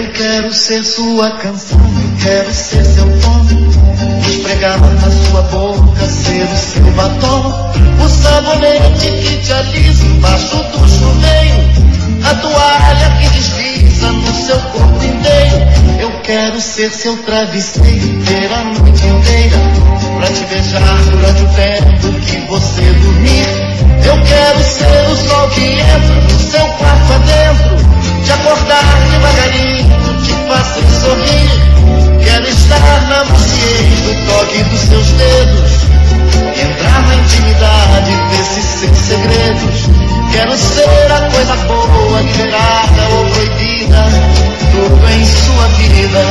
Eu quero ser sua canção, eu quero ser seu tom, esfregar na sua boca, ser o seu batom, o sabonete que te alisa embaixo do chuveiro, a toalha que desliza no seu corpo inteiro. Eu quero ser seu travesseiro, ter a noite inteira, pra te beijar durante o tempo que você dormir. Eu quero ser o sol que entra no seu quarto adentro, te acordar devagarinho, te fazer sorrir. Quero estar na maciez do toque dos seus dedos, entrar na intimidade desses seus segredos. Quero ser a coisa boa, liberada ou proibida, tudo em sua vida.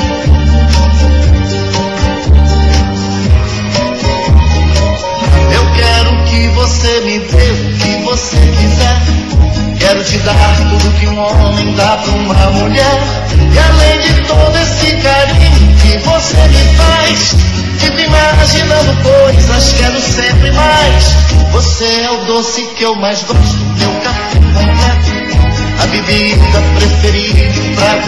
Eu quero que você me dê o que você quiser. Quero te dar tudo que um homem dá pra uma mulher. E além de todo esse carinho que você me faz, fico imaginando coisas, quero sempre mais. Você é o doce que eu mais gosto, meu café completo, a bebida preferida pra